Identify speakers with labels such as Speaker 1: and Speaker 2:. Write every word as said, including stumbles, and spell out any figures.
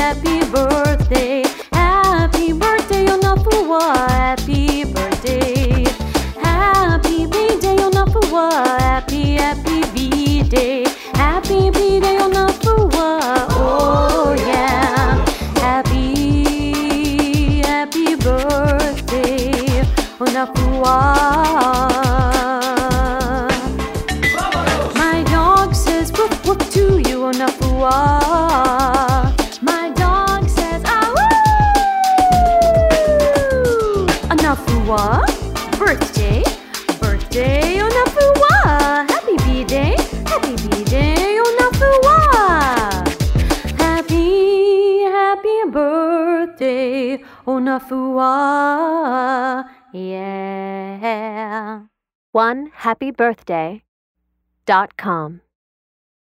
Speaker 1: happy birthday. Happy birthday, Onafua. Happy birthday. Happy B-day, Onafua. Happy, happy B-day. Happy B-day, Onafua. Oh yeah. Happy, happy birthday, Onafua. My dog says whoop whoop to you, Onafua. My dog says ah woo. Onafua, birthday, birthday, Onafua. Happy B-day, happy B-day, Onafua. Happy, happy birthday, Onafua. Yeah.
Speaker 2: one happy birthday dot com